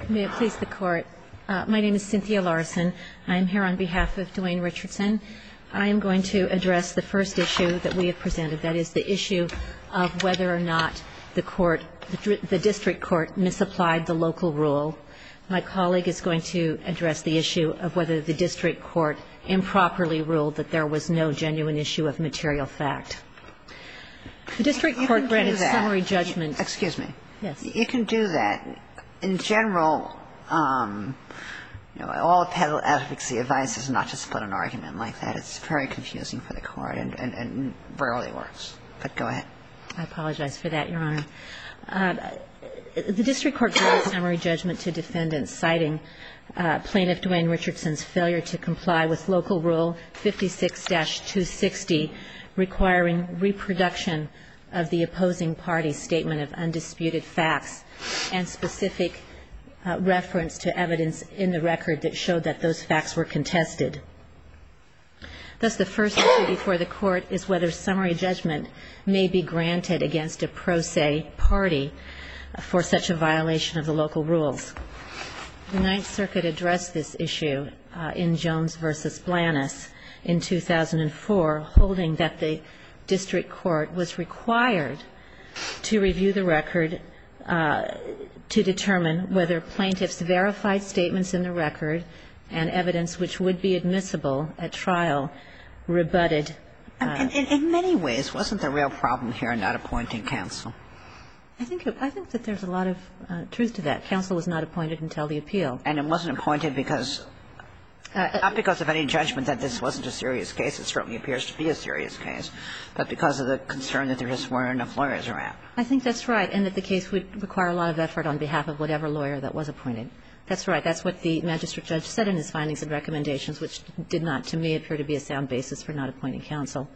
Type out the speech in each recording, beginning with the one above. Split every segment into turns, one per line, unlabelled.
May it please the Court. My name is Cynthia Larson. I am here on behalf of Dwayne Richardson. I am going to address the first issue that we have presented, that is the issue of whether or not the district court misapplied the local rule. My colleague is going to address the issue of whether the district court improperly ruled that there was no genuine issue of material fact. The district court granted summary judgment.
Excuse me.
Yes.
You can do that. In general, all appellate advocacy advice is not to split an argument like that. It's very confusing for the Court and rarely works. But go ahead.
I apologize for that, Your Honor. The district court granted summary judgment to defendants citing plaintiff Dwayne Richardson's failure to comply with local rule 56-260 requiring reproduction of the opposing party's statement of undisputed facts and specific reference to evidence in the record that showed that those facts were contested. Thus, the first issue before the Court is whether summary judgment may be granted against a pro se party for such a violation of the local rules. The Ninth Circuit addressed this issue in Jones v. Blanis in 2004, holding that the district court was required to review the record to determine whether plaintiffs' verified statements in the record and evidence which would be admissible at trial rebutted.
In many ways, wasn't the real problem here not appointing counsel?
I think that there's a lot of truth to that. Counsel was not appointed until the appeal.
And it wasn't appointed because not because of any judgment that this wasn't a serious case. It certainly appears to be a serious case, but because of the concern that there just weren't enough lawyers around.
I think that's right, and that the case would require a lot of effort on behalf of whatever lawyer that was appointed. That's right. That's what the magistrate judge said in his findings and recommendations, which did not, to me, appear to be a sound basis for not appointing counsel.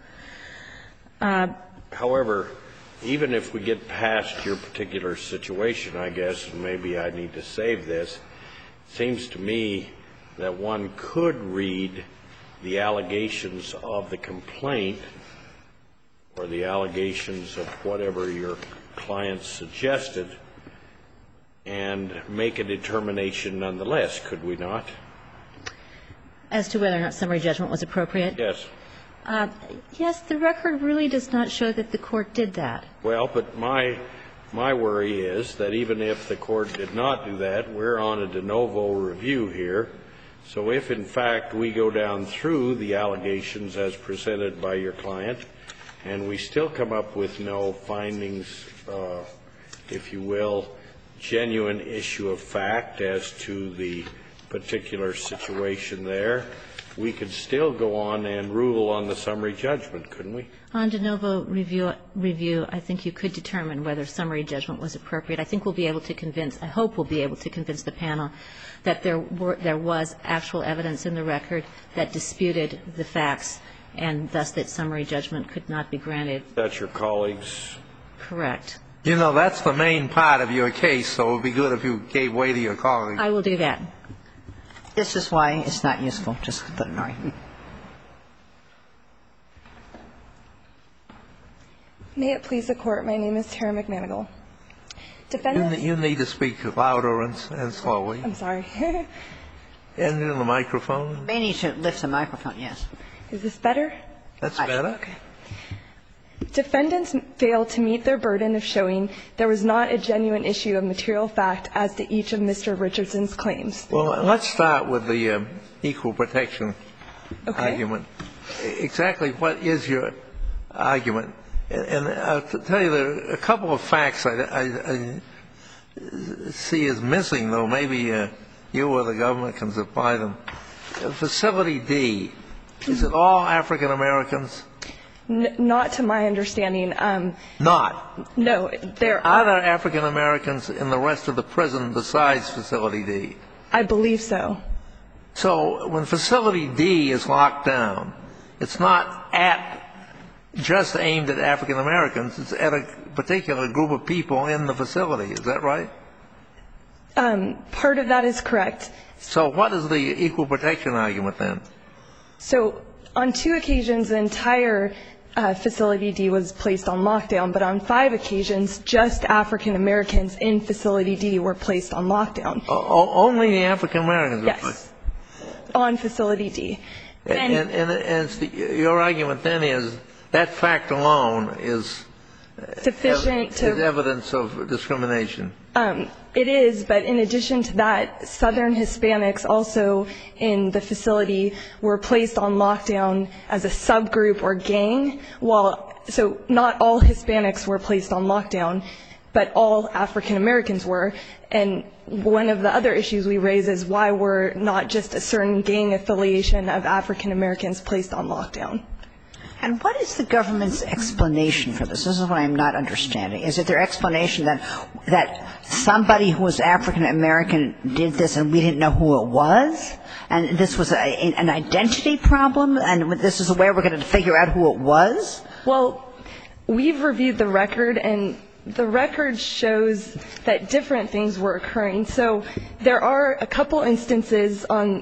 However, even if we get past your particular situation, I guess, and maybe I need to save this, it seems to me that one could read the allegations of the complaint or the allegations of whatever your client suggested and make a determination nonetheless, could we not?
As to whether or not summary judgment was appropriate?
Yes.
Yes, the record really does not show that the Court did that.
Well, but my worry is that even if the Court did not do that, we're on a de novo review here. So if, in fact, we go down through the allegations as presented by your client and we still come up with no findings, if you will, genuine issue of fact as to the particular situation there, we could still go on and rule on the summary judgment, couldn't we?
On de novo review, I think you could determine whether summary judgment was appropriate. I think we'll be able to convince, I hope we'll be able to convince the panel that there was actual evidence in the record that disputed the facts and thus that summary judgment could not be granted.
That's your colleagues?
Correct.
You know, that's the main part of your case, so it would be good if you gave way to your colleagues.
I will do that.
This is why it's not useful just to put an argument.
May it please the Court, my name is Tara McManigal.
You need to speak louder and slowly.
I'm sorry.
And in the microphone.
You may need to lift the microphone, yes.
Is this better?
That's better.
Okay. Defendants failed to meet their burden of showing there was not a genuine issue of material fact as to each of Mr. Richardson's claims.
Well, let's start with the equal protection argument. Exactly what is your argument? And I'll tell you, there are a couple of facts I see as missing, though maybe you or the government can supply them. Facility D, is it all African Americans?
Not to my understanding.
Not?
No.
Are there African Americans in the rest of the prison besides Facility D?
I believe so.
So when Facility D is locked down, it's not just aimed at African Americans. It's at a particular group of people in the facility. Is that right?
Part of that is correct.
So what is the equal protection argument then?
So on two occasions, the entire Facility D was placed on lockdown, but on 5 occasions, just African Americans in Facility D were placed on lockdown.
Only the African Americans were placed?
Yes, on Facility D.
Your argument then is that fact alone is
sufficient to
is evidence of discrimination.
It is, but in addition to that, Southern Hispanics also in the facility were placed on lockdown as a subgroup or gang. So not all Hispanics were placed on lockdown, but all African Americans were. And one of the other issues we raise is why were not just a certain gang affiliation of African Americans placed on lockdown.
And what is the government's explanation for this? This is what I'm not understanding. Is it their explanation that somebody who was African American did this and we didn't know who it was? And this was an identity problem? And this is a way we're going to figure out who it was?
Well, we've reviewed the record, and the record shows that different things were occurring. So there are a couple instances on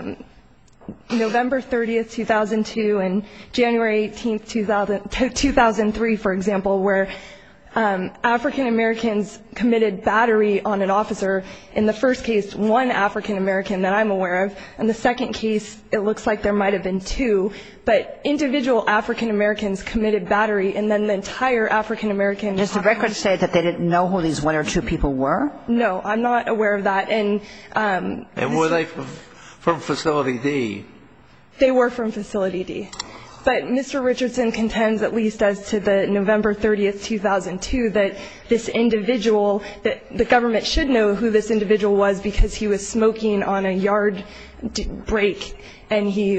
November 30th, 2002 and January 18th, 2003, for example, where African Americans committed battery on an officer. In the first case, 1 African American that I'm aware of. In the second case, it looks like there might have been 2. But individual African Americans committed battery, and then the entire African American.
Does the record say that they didn't know who these 1 or 2 people were?
No, I'm not aware of that. And
were they from Facility D?
They were from Facility D. But Mr. Richardson contends, at least as to the November 30th, 2002, that this individual, that the government should know who this individual was because he was smoking on a yard break, and he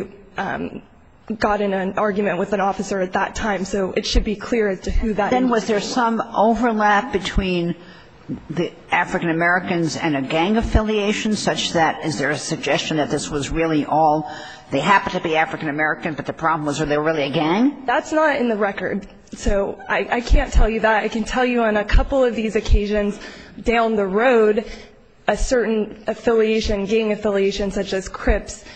got in an argument with an officer at that time. So it should be clear as to who that
Then
individual
was there some overlap between the African Americans and a gang affiliation, such that is there a suggestion that this was really all they happened to be African American, but the problem was they were really a gang?
That's not in the record. So I can't tell you that. I can tell you on a couple of these occasions down the road, a certain affiliation, gang affiliation, such as Crips,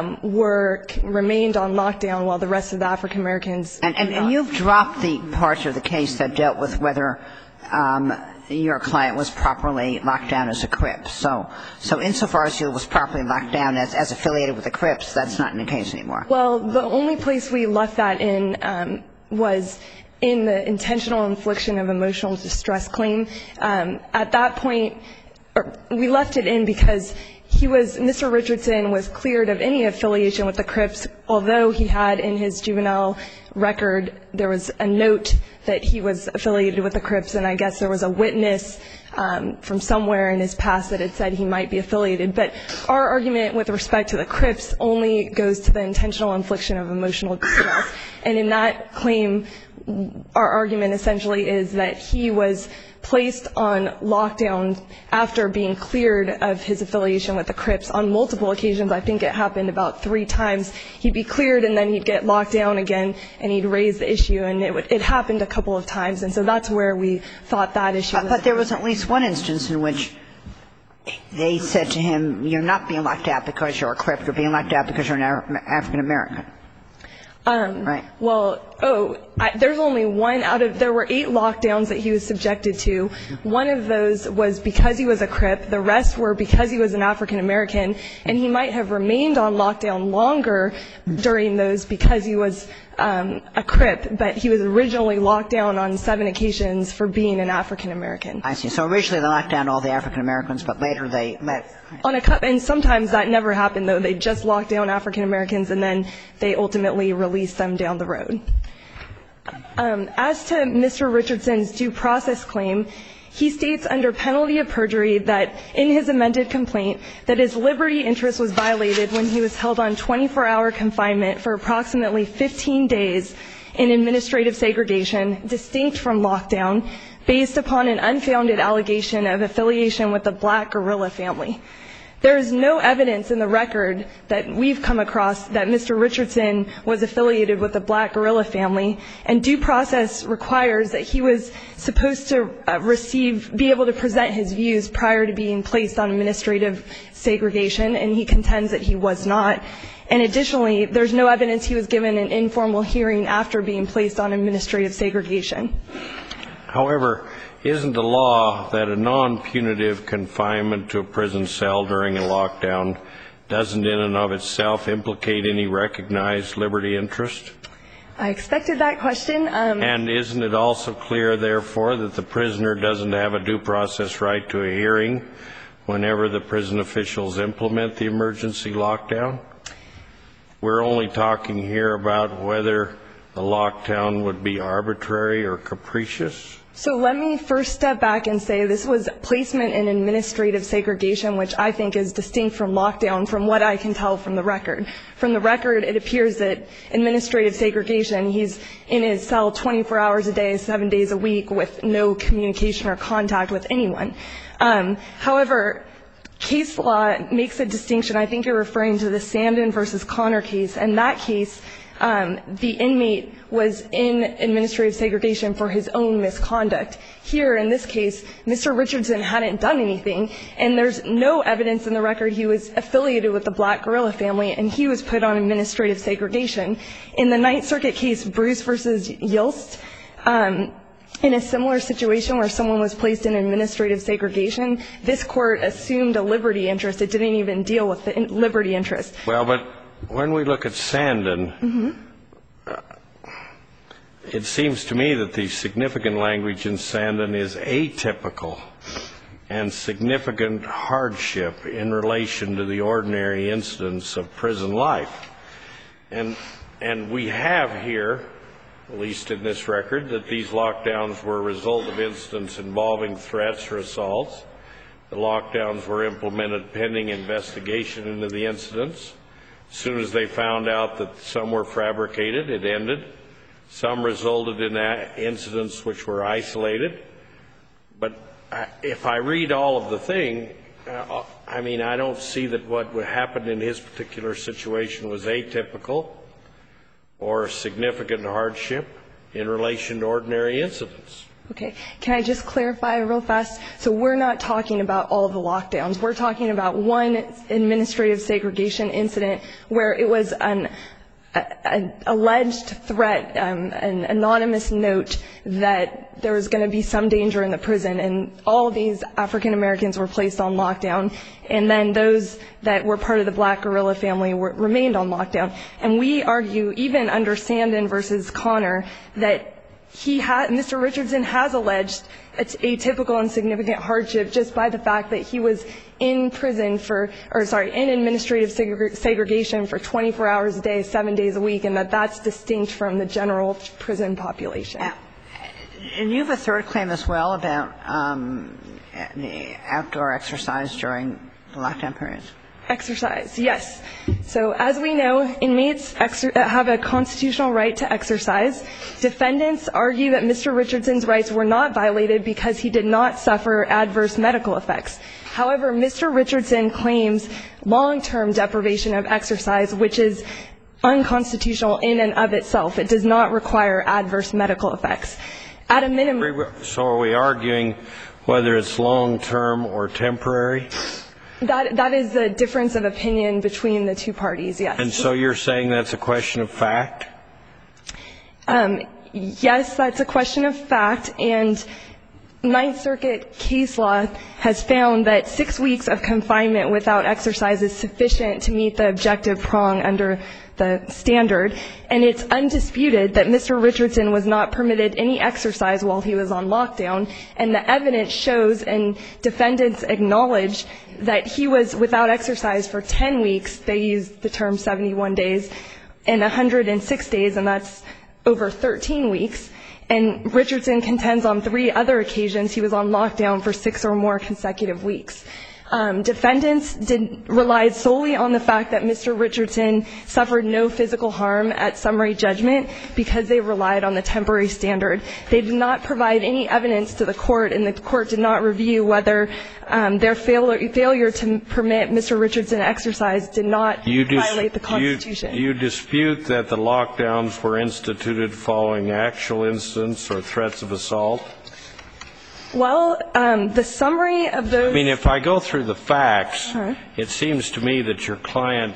remained on lockdown while the rest of the African Americans.
And you've dropped the part of the case that dealt with whether your client was properly locked down as a Crip. So insofar as he was properly locked down as affiliated with the Crips, that's not in the case anymore.
Well, the only place we left that in was in the intentional infliction of emotional distress claim. At that point, we left it in because Mr. Richardson was cleared of any affiliation with the Crips, although he had in his juvenile record, there was a note that he was affiliated with the Crips, and I guess there was a witness from somewhere in his past that had said he might be affiliated. But our argument with respect to the Crips only goes to the intentional infliction of emotional distress. And in that claim, our argument essentially is that he was placed on lockdown after being cleared of his affiliation with the Crips on multiple occasions. I think it happened about 3 times. He'd be cleared and then he'd get locked down again and he'd raise the issue, and it happened a couple of times. And so that's where we thought that issue was.
But there was at least one instance in which they said to him, you're not being locked out because you're a Crip, you're being locked out because you're an African American. Right.
Well, there's only one there were 8 lockdowns that he was subjected to. One of those was because he was a Crip. The rest were because he was an African American, and he might have remained on lockdown longer during those because he was a Crip, but he was originally locked down on 7 occasions for being an African American.
I see. So originally they locked down all the African Americans, but later they let.
And sometimes that never happened, though. They just locked down African Americans, and then they ultimately released them down the road. As to Mr. Richardson's due process claim, he states under penalty of perjury that in his amended complaint that his liberty interest was violated when he was held on 24-hour confinement for approximately 15 days in administrative segregation, distinct from lockdown, based upon an unfounded allegation of affiliation with the Black guerrilla family. There is no evidence in the record that we've come across that Mr. Richardson was affiliated with the Black Guerrilla family, and due process requires that he was supposed to be able to present his views prior to being placed on administrative segregation, and he contends that he was not. And additionally, there's no evidence he was given an informal hearing after being placed on administrative segregation.
However, isn't the law that a non-punitive confinement to a prison cell during a lockdown doesn't in and of itself implicate any recognized liberty interest?
I expected that question.
And isn't it also clear, therefore, that the prisoner doesn't have a due process right to a hearing whenever the prison officials implement the emergency lockdown? We're only talking here about whether the lockdown would be arbitrary or capricious.
So let me first step back and say this was placement in administrative segregation, which I think is distinct from lockdown from what I can tell from the record. From the record, it appears that administrative segregation, he's in his cell 24 hours a day, 7 days a week with no communication or contact with anyone. However, case law makes a distinction. I think you're referring to the Sandin versus Connor case. And that case, the inmate was in administrative segregation for his own misconduct. Here, in this case, Mr. Richardson hadn't done anything, and there's no evidence in the record he was affiliated with the Black Guerrilla family, and he was put on administrative segregation. In the Ninth Circuit case, Bruce versus Yilst, in a similar situation where someone was placed in administrative segregation, this court assumed a liberty interest. It didn't even deal with the liberty interest.
Well, but when we look at Sandin, it seems to me that the significant language in Sandin is atypical and significant hardship in relation to the ordinary incidents of prison life. And we have here, at least in this record, that these lockdowns were a result of incidents involving threats or assaults. The lockdowns were implemented pending investigation into the incidents. As soon as they found out that some were fabricated, it ended. Some resulted in incidents which were isolated. But if I read all of the thing, I mean, I don't see that what happened in his particular situation was atypical or significant hardship in relation to ordinary incidents.
Okay. Can I just clarify real fast? So we're not talking about all of the lockdowns. We're talking about one administrative segregation incident where it was an alleged threat, an anonymous note that there was going to be some danger in the prison, and all of these African Americans were placed on lockdown, and then those that were part of the Black Guerrilla family remained on lockdown. And we argue, even under Sandin versus Connor, that Mr. Richardson has alleged it's atypical and significant hardship just by the fact that he was in prison in administrative segregation for 24 hours a day, 7 days a week, and that's distinct from the general prison population.
And you have a third claim as well about outdoor exercise during the lockdown period.
Exercise, yes. So as we know, inmates have a constitutional right to exercise. Defendants argue that Mr. Richardson's rights were not violated because he did not suffer adverse medical effects. However, Mr. Richardson claims long-term deprivation of exercise, which is unconstitutional in and of itself. It does not require adverse medical effects. At a minimum.
So are we arguing whether it's long-term or temporary?
That is the difference of opinion between the two parties, yes.
And so you're saying that's a question of fact?
Yes, that's a question of fact. And Ninth Circuit case law has found that 6 weeks of confinement without exercise is sufficient to meet the objective prong under the standard. And it's undisputed that Mr. Richardson was not permitted any exercise while he was on lockdown. And the evidence shows, and defendants acknowledge, that he was without exercise for 10 weeks. They used the term 71 days, and 106 days, and that's over 13 weeks. And Richardson contends on 3 other occasions he was on lockdown for 6 or more consecutive weeks. Defendants relied solely on the fact that Mr. Richardson suffered no physical harm at summary judgment because they relied on the temporary standard. They did not provide any evidence to the court, and the court did not review whether their failure to permit Mr. Richardson exercise did not violate the Constitution.
You dispute that the lockdowns were instituted following actual incidents or threats of assault?
Well, the summary of those...
I mean, if I go through the facts, it seems to me that your client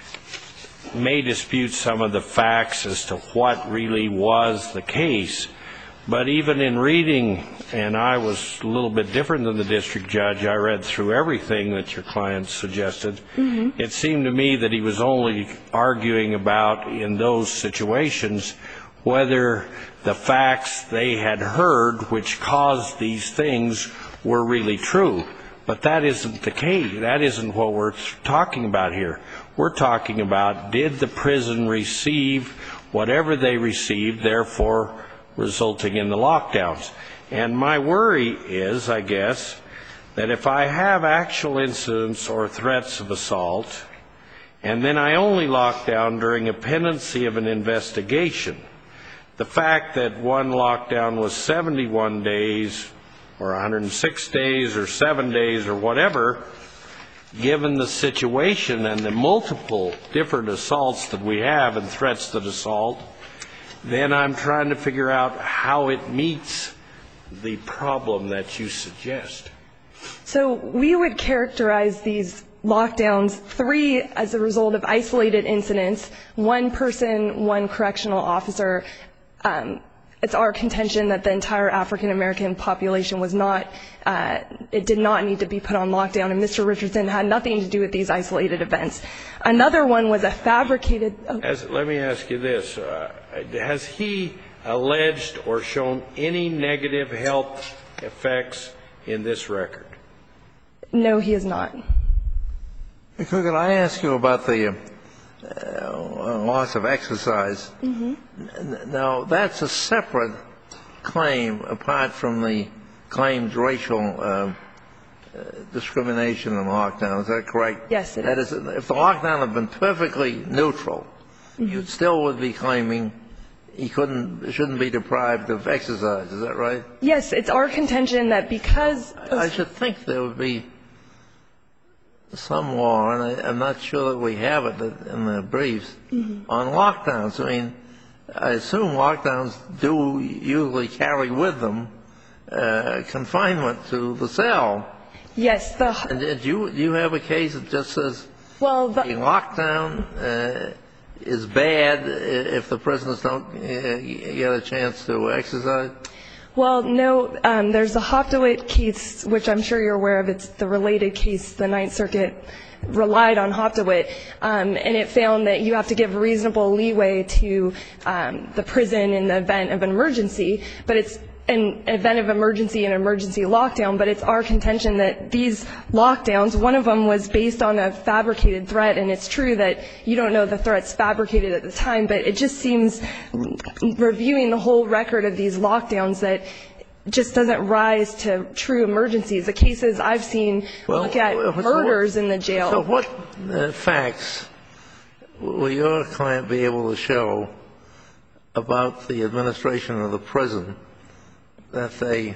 may dispute some of the facts as to what really was the case. But even in reading, and I was a little bit different than the district judge, I read through everything that your client suggested. It seemed to me that he was only arguing about, in those situations, whether the facts they had heard which caused these things were really true. But that isn't the case. That isn't what we're talking about here. We're talking about, did the prison receive whatever they received, therefore resulting in the lockdowns? And my worry is, I guess, that if I have actual incidents or threats of assault, and then I only lock down during a pendency of an investigation, the fact that one lockdown was 71 days or 106 days or 7 days or whatever, given the situation and the multiple different assaults that we have and threats that assault, then I'm trying to figure out how it meets the problem that you suggest.
So we would characterize these lockdowns, 3 as a result of isolated incidents, 1 person, 1 correctional officer. It's our contention that the entire African-American population was not, it did not need to be put on lockdown, and Mr. Richardson had nothing to do with these isolated events. Another one was a fabricated...
Let me ask you this. Has he alleged or shown any negative health effects in this record?
No, he has not.
Could I ask you about the loss of exercise? Now, that's a separate claim apart from the claimed racial discrimination and lockdown. Is that correct?
Yes, it is.
That is, if the lockdown had been perfectly neutral, you still would be claiming he shouldn't be deprived of exercise. Is that right?
Yes, it's our contention that because...
I should think there would be some law, and I'm not sure that we have it in the briefs, on lockdowns. I mean, I assume lockdowns do usually carry with them confinement to the cell.
Yes.
And do you have a case that just says the lockdown is bad if the prisoners don't get a chance to exercise?
Well, no. There's the Hoptowit case, which I'm sure you're aware of. It's the related case. The Ninth Circuit relied on Hoptowit, and it found that you have to give reasonable leeway to the prison in the event of an emergency. But it's an event of emergency, an emergency lockdown. But it's our contention that these lockdowns, one of them was based on a fabricated threat, and it's true that you don't know the threat's fabricated at the time, but it just seems, reviewing the whole record of these lockdowns, that just doesn't rise to true emergencies. The cases I've seen look at murders in the jail.
So what facts will your client be able to show about the administration of the prison that they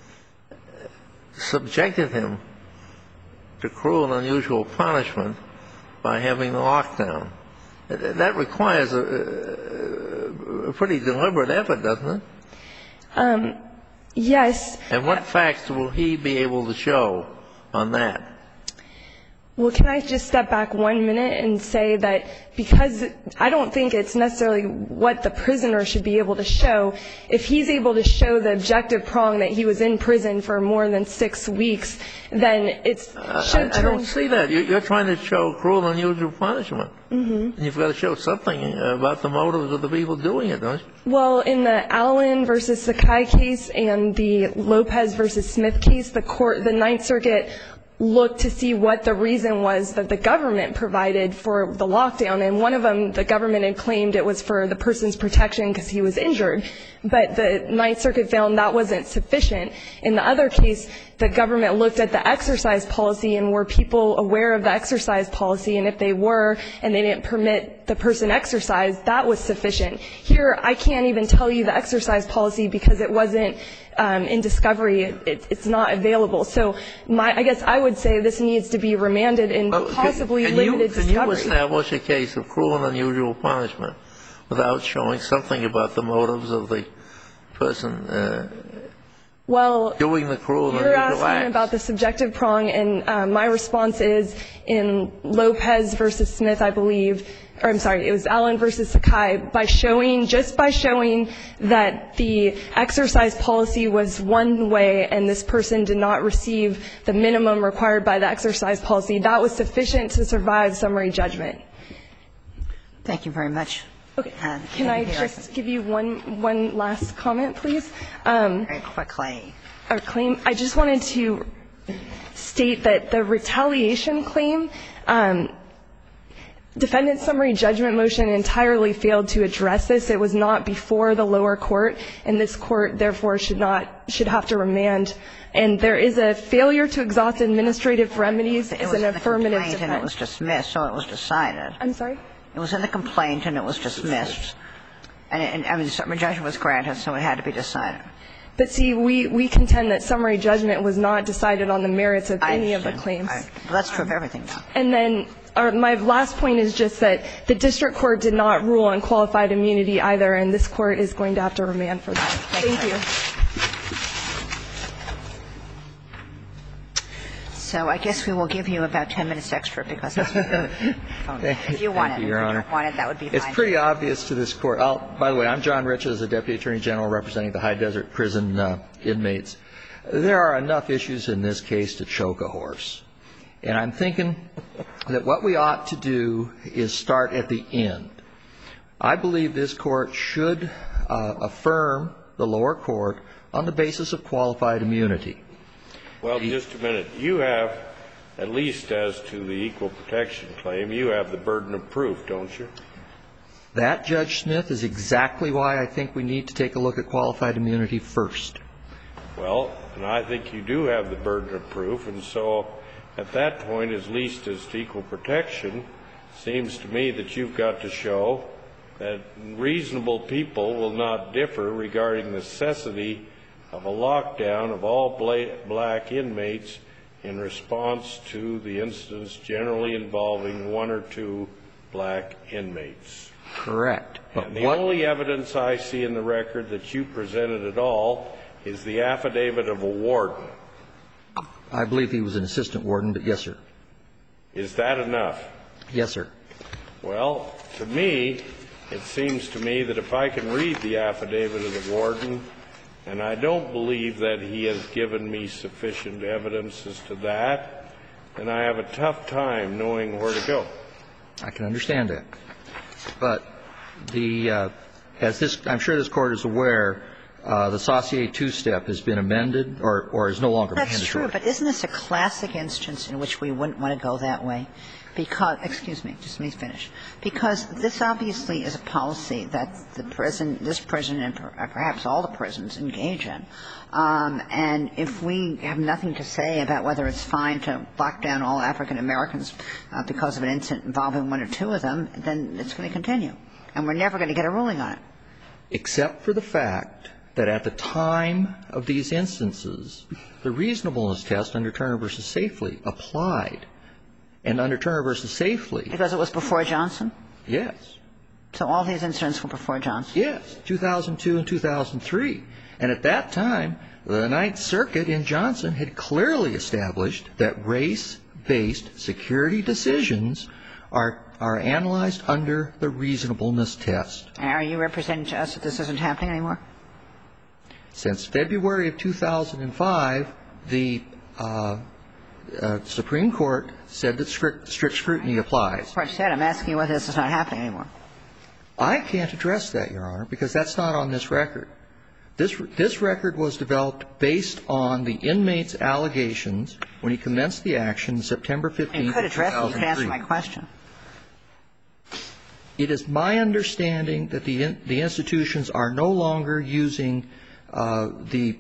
subjected him to cruel and unusual punishment by having the lockdown? That requires a pretty deliberate effort, doesn't it?
Yes.
And what facts will he be able to show on that?
Well, can I just step back 1 minute and say that because I don't think it's necessarily what the prisoner should be able to show. If he's able to show the objective prong that he was in prison for more than 6 weeks, then it's should
I don't see that. You're trying to show cruel and unusual punishment. And you've got to show something about the motives of the people doing it, don't you?
Well, in the Allen versus Sakai case and the Lopez versus Smith case, the Ninth Circuit look to see what the reason was that the government provided for the lockdown. And one of them, the government had claimed it was for the person's protection because he was injured. But the Ninth Circuit found that wasn't sufficient. In the other case, the government looked at the exercise policy and were people aware of the exercise policy, and if they were and they didn't permit the person exercise, that was sufficient. Here, I can't even tell you the exercise policy because it wasn't in discovery. It's not available. So I guess I would say this needs to be remanded and possibly limited discovery.
Can you establish a case of cruel and unusual punishment without showing something about the motives of the person doing the cruel and unusual act?
You're asking about the subjective prong, and my response is in Lopez versus Smith, I believe, or I'm sorry, it was Allen versus Sakai, by showing that the exercise policy was one way and this person did not receive the minimum required by the exercise policy, that was sufficient to survive summary judgment.
Thank you very much.
Okay. Can I just give you one last comment, please?
Very quickly.
Our claim, I just wanted to state that the retaliation claim, defendant's summary judgment motion entirely failed to address this. It was not before the lower court, and this court, therefore, should have to remand. And there is a failure to exhaust administrative remedies as an affirmative defense.
And it was dismissed, so it was decided.
I'm sorry?
It was in the complaint and it was dismissed. And I mean, the summary judgment was granted, so it had to be decided.
But see, we contend that summary judgment was not decided on the merits of any of the claims.
Well, that's true of everything now.
And then my last point is just that the district court did not rule on qualified immunity either, and this court is going to have to remand for that. Thank you.
So I guess we will give you about 10 minutes extra because if you want it.
Your Honor.
If you don't want it, that would be fine.
It's pretty obvious to this Court. By the way, I'm John Riches, the Deputy Attorney General representing the High Desert Prison inmates. There are enough issues in this case to choke a horse. And I'm thinking that what we ought to do is start at the end. I believe this Court should affirm the lower court on the basis of qualified immunity.
Well, just a minute. You have, at least as to the equal protection claim, you have the burden of proof, don't you?
That, Judge Smith, is exactly why I think we need to take a look at qualified immunity first.
Well, and I think you do have the burden of proof, and so at that point, at least as to equal protection, seems to me that you've got to show that reasonable people will not differ regarding the necessity of a lockdown of all black inmates in response to the incidents generally involving one or two black inmates.
Correct.
And the only evidence I see in the record that you presented at all is the affidavit of a warden.
I believe he was an assistant warden, but yes, sir.
Is that enough?
Yes, sir.
Well, to me, it seems to me that if I can read the affidavit of the warden, and I don't believe that he has given me sufficient evidence as to that, then I have a tough time knowing where to go.
I can understand that. But I'm sure this Court is aware, the Saussure two-step has been amended or is no longer mandatory.
That's true, but isn't this a classic instance in which we wouldn't want to go that way? Because, excuse me, just let me finish. Because this obviously is a policy that this prison and perhaps all the prisons engage in. And if we have nothing to say about whether it's fine to lock down all African Americans because of an incident involving one or two of them, then it's going to continue. And we're never going to get a ruling on it.
Except for the fact that at the time of these instances, the reasonableness test under Turner v. Safely applied. And under Turner v. Safely.
Because it was before Johnson?
Yes.
So all these incidents were before Johnson?
Yes, 2002 and 2003. And at that time, the Ninth Circuit in Johnson had clearly established that race-based security decisions are analyzed under the reasonableness test.
And are you representing to us that this isn't happening anymore?
Since February of 2005, the Supreme Court said that strict scrutiny applies.
The Court said. I'm asking you whether this is not happening anymore.
I can't address that, Your Honor, because that's not on this record. This record was developed based on the inmate's allegations when he commenced the action September 15th, 2003.
You could address it. You could answer my question.
It is my understanding that the institutions are no longer using the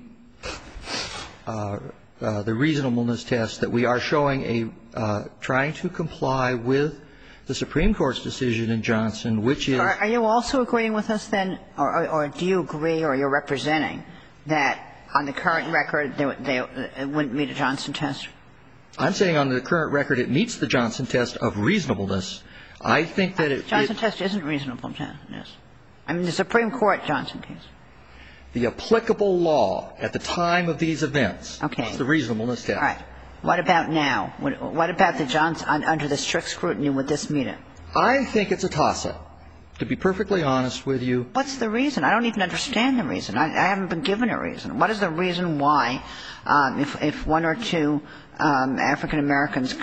reasonableness test, that we are showing trying to comply with the Supreme Court's decision in Johnson, which is.
Are you also agreeing with us then, or do you agree, or you're representing, that on the current record it wouldn't meet a Johnson test?
I'm saying on the current record it meets the Johnson test of reasonableness. I think that it.
Johnson test isn't reasonable, yes. I mean, the Supreme Court Johnson case.
The applicable law at the time of these events.
Okay.
Is the reasonableness test.
All right. What about now? What about the Johnson under the strict scrutiny? Would this meet it?
I think it's a toss-up. To be perfectly honest with you.
What's the reason? I don't even understand the reason. I haven't been given a reason. What is the reason why, if one or two African Americans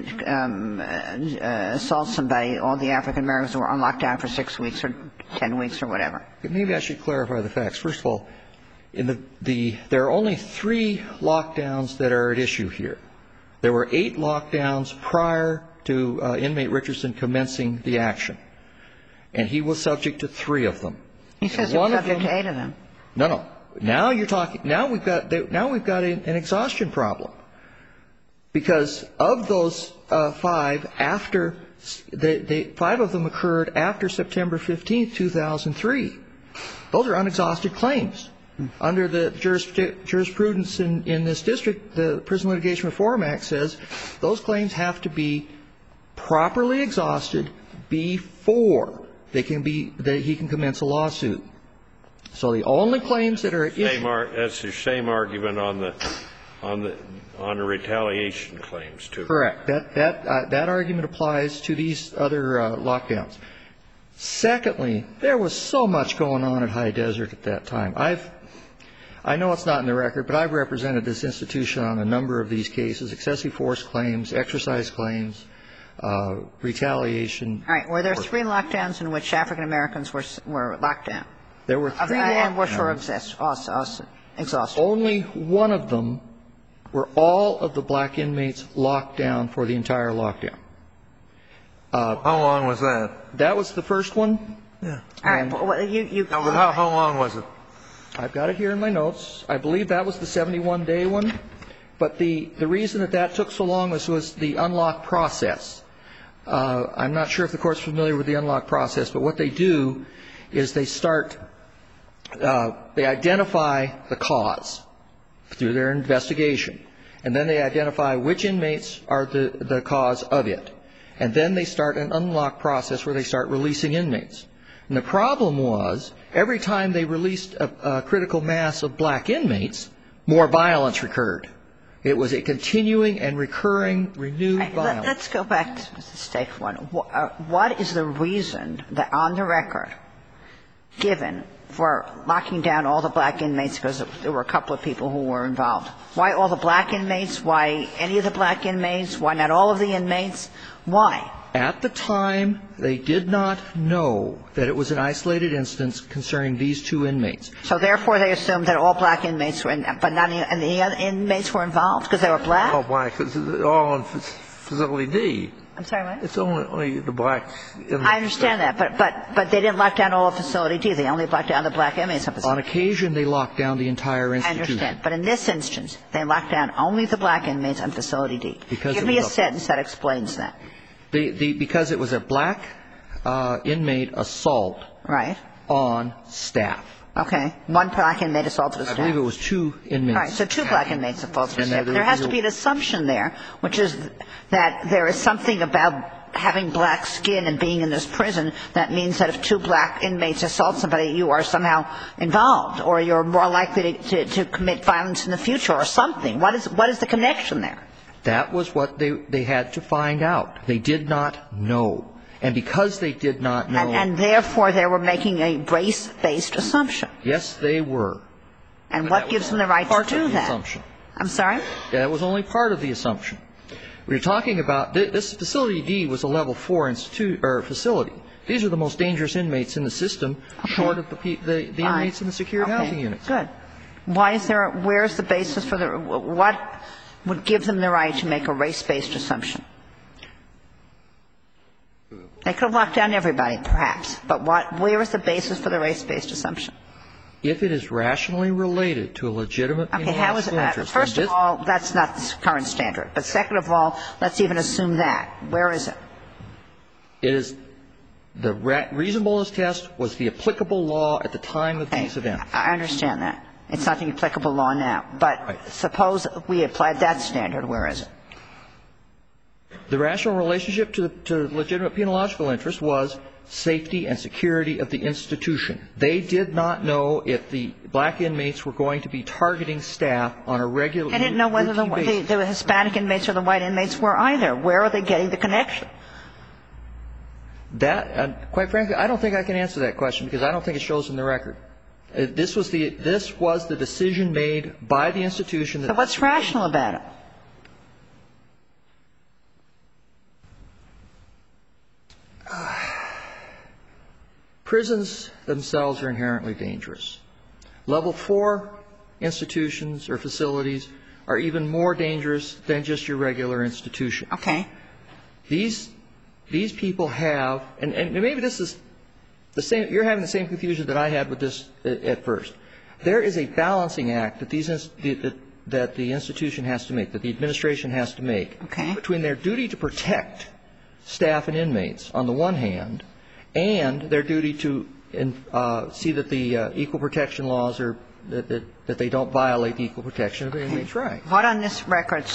assault somebody, all the African Americans were on lockdown for 6 weeks or 10 weeks or whatever?
Maybe I should clarify the facts. First of all, there are only 3 lockdowns that are at issue here. There were 8 lockdowns prior to inmate Richardson commencing the action, and he was subject to 3 of them.
He says he was subject to 8 of them.
No. Now you're talking. Now we've got an exhaustion problem, because of those 5, after 5 of them occurred after September 15th, 2003. Those are unexhausted claims. Under the jurisprudence in this district, the Prison Litigation Reform Act says those claims have to be properly exhausted before he can commence a lawsuit. So the only claims that are at issue.
That's the same argument on the retaliation claims too.
Correct. That argument applies to these other lockdowns. Secondly, there was so much going on at High Desert at that time. I know it's not in the record, but I've represented this institution on a number of these cases: excessive force claims, exercise claims, retaliation.
All right. Were there 3 lockdowns in which African Americans were locked down?
There were 3
and were
lockdowns.
Exhausted.
Only one of them were all of the black inmates locked down for the entire lockdown.
How long was that?
That was the first one.
Yeah. All right.
But how long was it?
I've got it here in my notes. I believe that was the 71-day one. But the reason that took so long was the unlock process. I'm not sure if the Court's familiar with the unlock process, but what they do is they identify the cause through their investigation, and then they identify which inmates are the cause of it. And then they start an unlock process where they start releasing inmates. And the problem was, every time they released a critical mass of black inmates, more violence occurred. It was a continuing and recurring, renewed violence.
Let's go back to the Stake one. What is the reason that, on the record, given for locking down all the black inmates, because there were a couple of people who were involved? Why all the black inmates? Why any of the black inmates? Why not all of the inmates? Why?
At the time, they did not know that it was an isolated instance concerning these 2 inmates.
So therefore, they assumed that all black inmates were, but not any other inmates were involved because they were black?
All black, because it's all in Facility D.
I'm sorry, what?
It's only the black inmates.
I understand that, but they didn't lock down all of Facility D. They only locked down the black inmates of Facility D.
On occasion, they locked down the entire institution.
I understand. But in this instance, they locked down only the black inmates on Facility D. Give me a sentence that explains that.
Because it was a black inmate assault on staff.
Okay. 1 black inmate assaulted a staff.
I believe it was 2 inmates.
All right. So 2 black inmates assaulted a staff. There has to be an assumption there, which is that there is something about having black skin and being in this prison that means that if 2 black inmates assault somebody, you are somehow involved, or you're more likely to commit violence in the future or something. What is the connection there?
That was what they had to find out. They did not know. And because they did not know.
And therefore, they were making a race-based assumption.
Yes, they were.
And what gives them the right to do that?
Assumption.
I'm sorry?
That was only part of the assumption. We were talking about this Facility D was a level 4 facility. These are the most dangerous inmates in the system, short of the inmates in the secured housing units.
Good. Where's the basis for what would give them the right to make a race-based assumption? They could have locked down everybody, perhaps, but where is the basis for the race-based assumption?
If it is rationally related to a legitimate penological interest.
First of all, that's not the current standard. But second of all, let's even assume that. Where is it?
It is the reasonableness test was the applicable law at the time of these events.
I understand that. It's not the applicable law now. But suppose we applied that standard. Where is it?
The rational relationship to legitimate penological interest was safety and security of the institution. They did not know if the black inmates were going to be targeting staff on a regular basis.
They didn't know whether the Hispanic inmates or the white inmates were either. Where are they getting the connection?
That, quite frankly, I don't think I can answer that question because I don't think it shows in the record. This was the decision made by the institution.
So what's rational about it?
Prisons themselves are inherently dangerous. Level 4 institutions or facilities are even more dangerous than just your regular institution.
Okay.
These people have, and maybe this is the same, you're having the same confusion that I had with this at first. There is a balancing act that that the institution has to make, that the administration has to make, between their duty to protect staff and inmates on the one hand, and their duty to see that the equal protection laws are that they don't violate the equal protection of the inmates' rights.
What on this record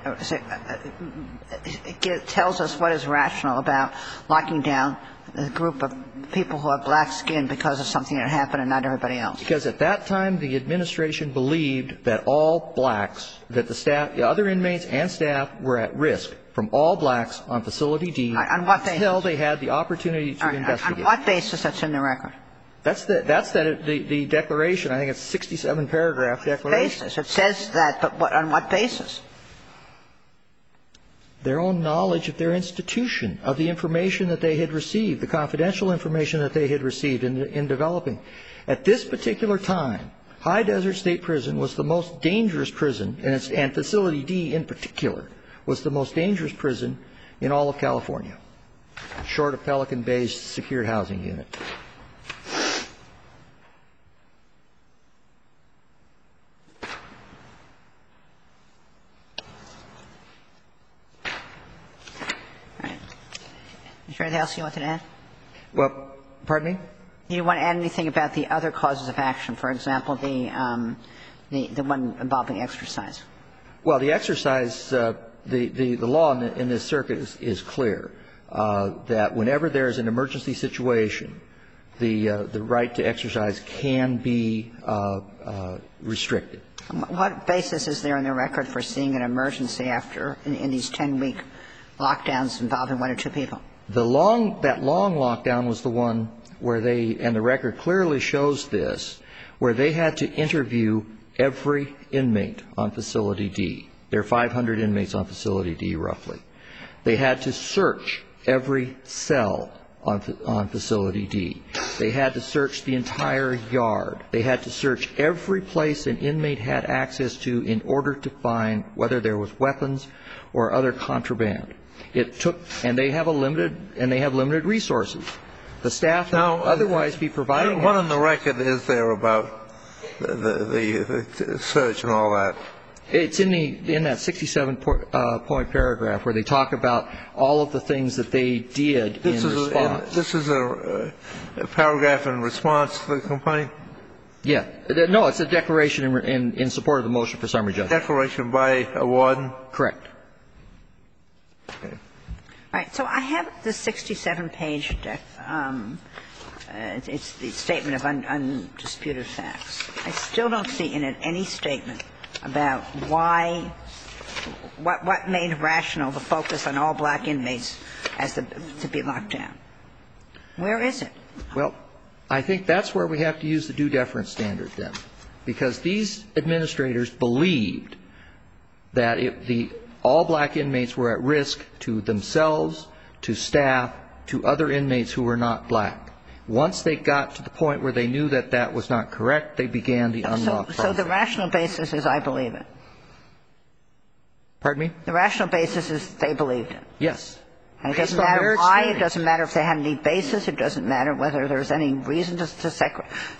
tells us what is rational about locking down a group of people who have black skin because of something that happened and not everybody else?
Because at that time the administration believed that all blacks, that the staff, the other inmates and staff were at risk from all blacks on Facility D until they had the opportunity to investigate.
On what basis that's in the record?
That's the declaration. I think it's a 67-paragraph declaration.
Basis. It says that, but on what basis?
Their own knowledge of their institution, of the information that they had received, the confidential information that they had received in developing. At this particular time, High Desert State Prison was the most dangerous prison, and Facility D in particular was the most dangerous prison in all of California, short of Pelican Bay's secured housing unit.
Is there anything else you wanted to add?
Well, pardon me?
You want to add anything about the other causes of action, for example, the one involving exercise?
Well, the exercise, the law in this circuit is clear, that whenever there is an emergency situation, the right to exercise can be restricted.
What basis is there in the record for seeing an emergency after in these 10-week lockdowns involving one or two people?
That long lockdown was the one where they, and the record clearly shows this, where they had to interview every inmate on Facility D. There are 500 inmates on Facility D, roughly. They had to search every cell on Facility D. They had to search the entire yard. They had to search every place an inmate had access to in order to find whether there was weapons or other contraband. It took, and they have limited resources. The staff would otherwise be providing.
What on the record is there about the search and all that?
It's in that 67-point paragraph where they talk about all of the things that they did in response.
This is a paragraph in response to the complaint?
Yeah. No, it's a declaration in support of the motion for summary judgment.
Declaration by a warden?
Correct.
Okay. All right. So I have the 67-page it's the statement of undisputed facts. I still don't see in it any statement about why, what made rational the focus on all black inmates as to be locked down. Where is it?
Well, I think that's where we have to use the due deference standard then, because these administrators believed that all black inmates were at risk to themselves, to staff, to other inmates who were not black. Once they got to the point where they knew that that was not correct, they began the unlock process.
So the rational basis is I believe it.
Pardon me?
The rational basis is they believed it.
Yes.
And it doesn't matter why. It doesn't matter if they had any basis. It doesn't matter whether there's any reason to set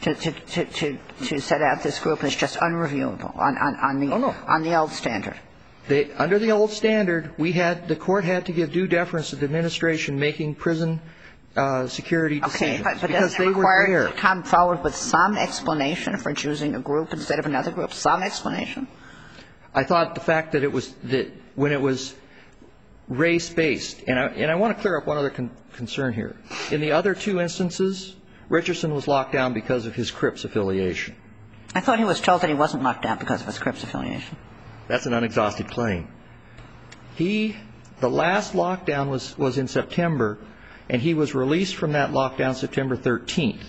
out this group. It's just unreviewable on the old standard.
Under the old standard, the court had to give due deference to the administration making prison security decisions.
Okay, but
because
doesn't it require to come forward with some explanation for choosing a group instead of another group? Some explanation?
I thought the fact that when it was race-based, and I want to clear up one other concern here. In the other two instances, Richardson was locked down because of his Crips affiliation.
I thought he was told that he wasn't locked down because of his Crips affiliation.
That's an unexhausted claim. The last lockdown was in September, and he was released from that lockdown September 13th.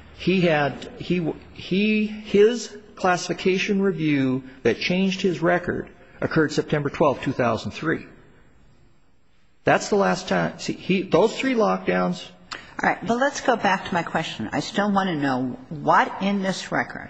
His classification review that changed his record occurred September 12, 2003. That's the last time. See, those 3 lockdowns.
All right. But let's go back to my question. I still want to know what in this record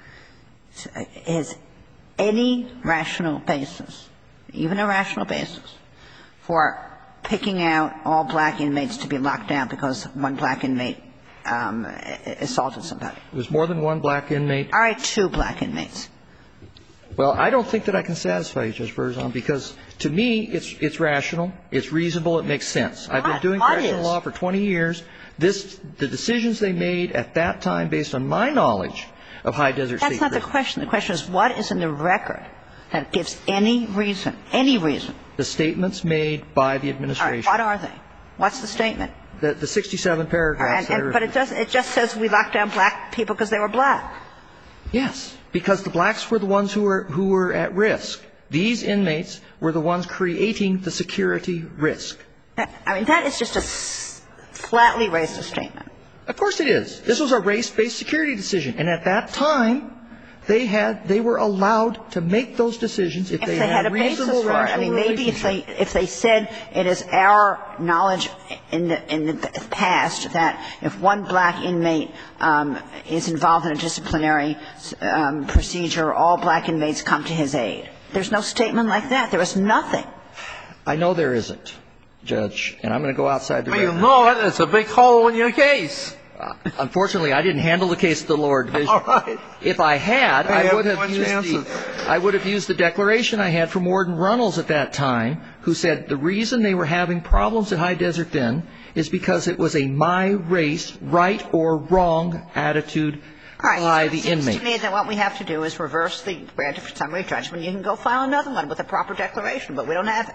is any rational basis, even a rational basis, for picking out all black inmates to be locked down because one black inmate assaulted somebody.
It was more than one black inmate.
All right, 2 black inmates.
Well, I don't think that I can satisfy you, Judge Berzon, because to me it's rational, it's reasonable, it makes sense. I've been doing correctional law for 20 years. The decisions they made at that time, based on my knowledge of High Desert State Prison.
That's not the question. The question is what is in the record that gives any reason,
The statements made by the administration.
All right, what are they? What's the statement?
The 67 paragraphs.
But it just says we locked down black people because they were black.
Yes, because the blacks were the ones who were at risk. These inmates were the ones creating the security risk.
I mean, that is just a flatly racist statement.
Of course it is. This was a race-based security decision. And at that time, they were allowed to make those decisions if they had
a
reasonable
basis for it. I mean, maybe if they said it is our knowledge in the past that if one black inmate is involved in a disciplinary procedure, all black inmates come to his aid. There's no statement like that. There is nothing.
I know there isn't, Judge, and I'm going to go outside the record.
Well, you know it. It's a big hole in your case.
Unfortunately, I didn't handle the case at the lower division.
All right.
If I had, I would have used the declaration I had from Warden Runnels at that time, who said the reason they were having problems at High Desert then is because it was a my race, right or wrong attitude by the inmate.
It seems to me that what we have to do is reverse the grant of summary judgment. You can go file another one with a proper declaration, but we don't have it.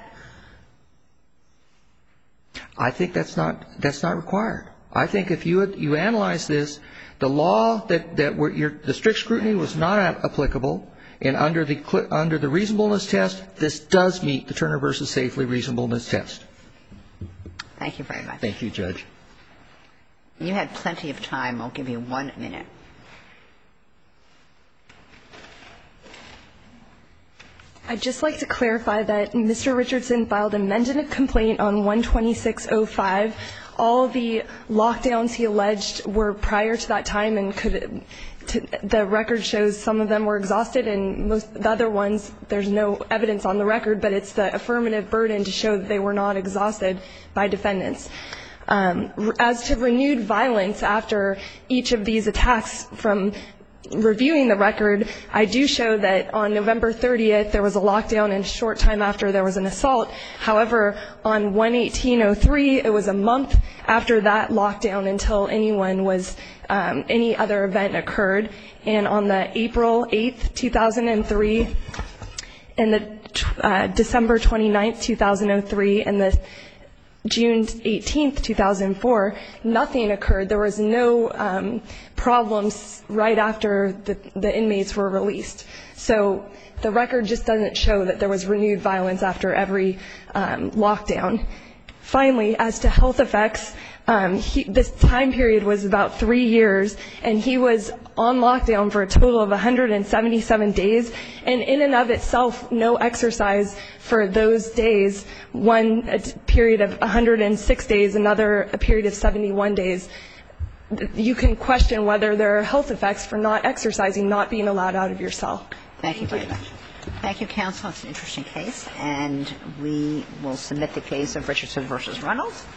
I think that's not required. I think if you analyze this, the law the strict scrutiny was not applicable, and under the reasonableness test, this does meet the Turner v. Safely reasonableness test.
Thank you very much.
Thank you, Judge.
You had plenty of time. I'll give you 1 minute.
I'd just like to clarify that Mr. Richardson filed an amended complaint on 12605. All the lockdowns he alleged were prior to that time, and the record shows some of them were exhausted, and the other ones, there's no evidence on the record, but it's the affirmative burden to show that they were not exhausted by defendants. As to renewed violence after each of these attacks, from reviewing the record, I do show that on November 30th there was a lockdown, and a short time after there was an assault. However, on 1/18/03, it was a month after that lockdown until any other event occurred. And on the April 8th, 2003, and the December 29th, 2003, and the June 18th, 2004, nothing occurred. There was no problems right after the inmates were released. So the record just doesn't show that there was renewed violence after every lockdown. Finally, as to health effects, This time period was about 3 years, and he was on lockdown for a total of 177 days. And in and of itself, no exercise for those days, one a period of 106 days, another a period of 71 days. You can question whether there are health effects for not exercising, not being allowed out of your cell.
Thank you very much. Thank you, counsel. It's an interesting case. And we will submit the case of Richardson v. Reynolds.